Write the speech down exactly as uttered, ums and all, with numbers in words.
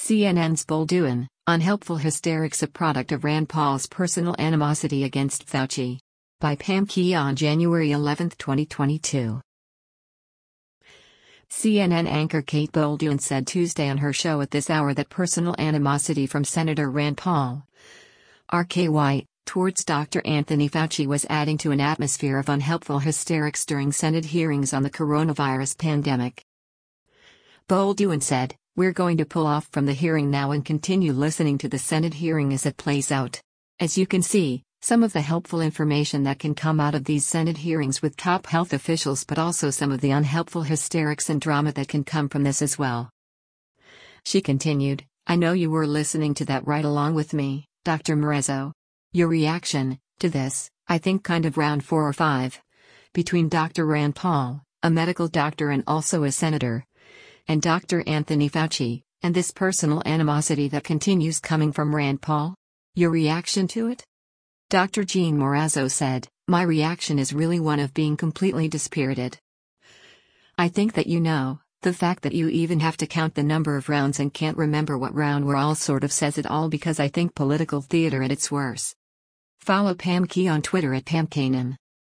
C N N's Bolduan, Unhelpful Hysterics, a product of Rand Paul's personal animosity against Fauci. By Pam Key on January eleventh, twenty twenty-two. C N N anchor Kate Bolduan said Tuesday on her show At This Hour that personal animosity from Senator Rand Paul, R K Y, towards Doctor Anthony Fauci was adding to an atmosphere of unhelpful hysterics during Senate hearings on the coronavirus pandemic. Bolduan said, "We're going to pull off from the hearing now and continue listening to the Senate hearing as it plays out. As you can see, some of the helpful information that can come out of these Senate hearings with top health officials, but also some of the unhelpful hysterics and drama that can come from this as well." She continued, "I know you were listening to that right along with me, Doctor Marezzo. Your reaction to this, I think kind of round four or five. Between Doctor Rand Paul, a medical doctor and also a senator, and Doctor Anthony Fauci, and this personal animosity that continues coming from Rand Paul. Your reaction to it?" Doctor Jean Marezzo said, "My reaction is really one of being completely dispirited. I think that you know, the fact that you even have to count the number of rounds and can't remember what round we're all sort of says it all, because I think political theater at its worst." Follow Pam Key on Twitter at Pam Kanan.